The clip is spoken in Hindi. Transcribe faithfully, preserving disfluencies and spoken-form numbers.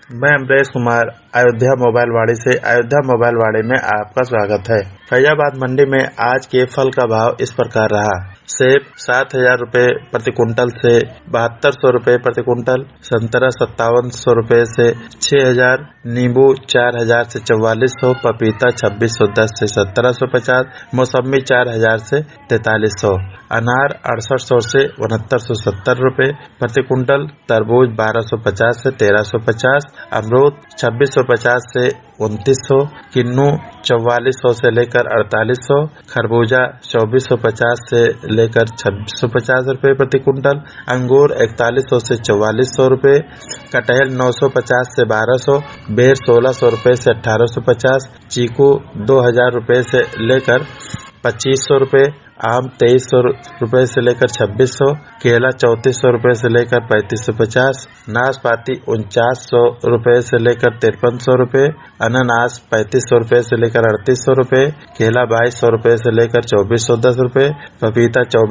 मैं अमरेश कुमार अयोध्या मोबाइल वाड़ी से अयोध्या मोबाइल वाड़ी में आपका स्वागत है। फैजाबाद मंडी में आज के फल का भाव इस प्रकार रहा। सेब सात हजार रूपए प्रति कुंटल से बहत्तर सौ रूपये प्रति कुंटल, संतरा सत्तावन सौ रूपये से छह हजार, नींबू चार हजार से चौवालीस सौ, पपीता छब्बीस सौ दस से सत्रह सौ पचास, मौसमी चार हजार से तैतालीस सौ, अनार अड़सठ सौ से उनहत्तर सौ सत्तर रूपये प्रति कुंटल, तरबूज बारह सौ पचास से तेरह सौ पचास, अमरूद छब्बीस सौ पचास से उनतीस सौ, किन्नू चौवालीस सौ से लेकर अड़तालीस सौ, खरबूजा चौबीस सौ पचास से लेकर छब्बीस सौ पचास रूपये प्रति कुंटल, अंगूर इकतालीस सौ से चौवालीस सौ रूपये, कटहल नौ सौ पचास से बारह सौ, बेर सोलह सौ रूपये से अठारह सौ पचास, चीकू दो हजार रूपये से लेकर पच्चीस सौ रूपये, आम तेईस सौ रूपये से लेकर छब्बीस सौ, केला चौंतीस सौ रूपये से लेकर पैंतीस सौ पचास, नाशपाती उनचास सौ रूपये से लेकर तिरपन सौ रूपये, अनानास पैंतीस सौ रूपये से लेकर अड़तीस सौ रूपये, केला बाईस सौ रूपये से लेकर चौबीस सौ दस रूपये, पपीता चौबीस